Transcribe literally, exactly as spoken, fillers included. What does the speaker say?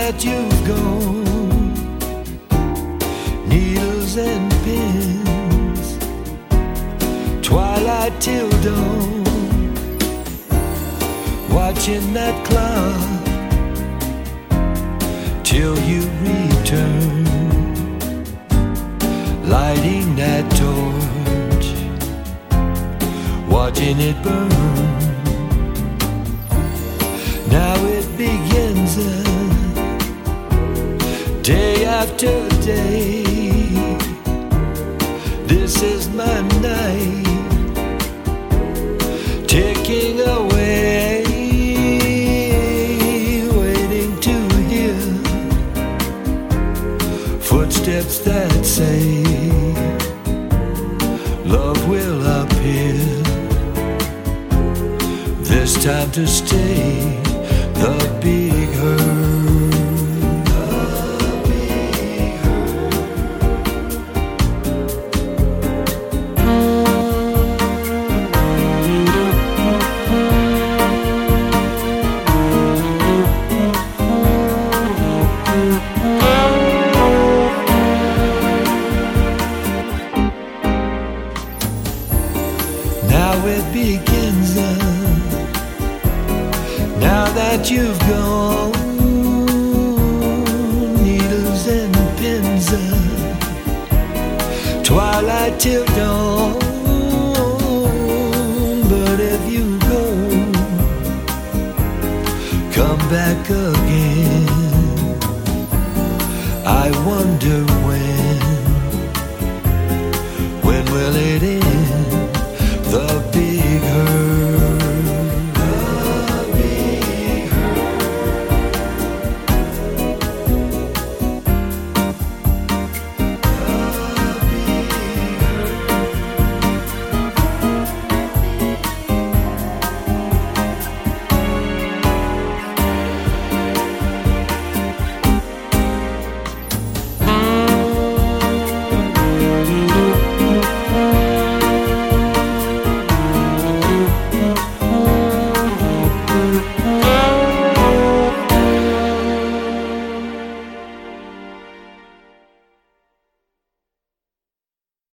that you've gone, needles and pins, twilight till dawn, watching that clock till you return, lighting that torch, watching it burn. Now it begins uh, day after day. This is my night, ticking away, waiting to hear footsteps that say love will appear. This time to stay, the big hurt. Now it begins uh, now that you've gone, needles and pins uh, twilight till dawn. But if you go, come back again, I wonder when.